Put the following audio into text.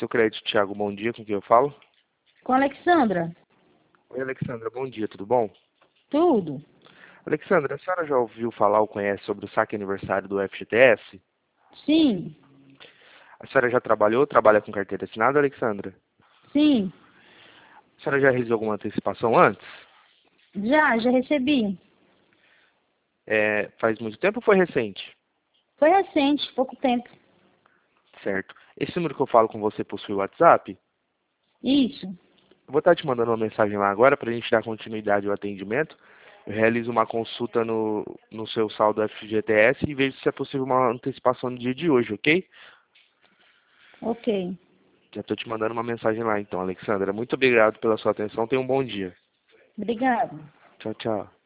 Seu crédito, Thiago, bom dia, com quem eu falo? Com a Alexandra. Oi, Alexandra, bom dia, tudo bom? Tudo? Alexandra, a senhora já ouviu falar ou conhece sobre o saque aniversário do FGTS? Sim, A senhora já trabalhou, trabalha com carteira assinada, Alexandra? sim. A senhora já realizou alguma antecipação antes? Já recebi. Faz muito tempo ou foi recente? Foi recente, pouco tempo. Certo. Esse número que eu falo com você possui WhatsApp? Isso. Eu vou estar te mandando uma mensagem lá agora para a gente dar continuidade ao atendimento. Eu realizo uma consulta no seu saldo FGTS e vejo se é possível uma antecipação no dia de hoje, ok? Ok. Já estou te mandando uma mensagem lá então, Alexandra. Muito obrigado pela sua atenção. Tenha um bom dia. Obrigada. Tchau, tchau.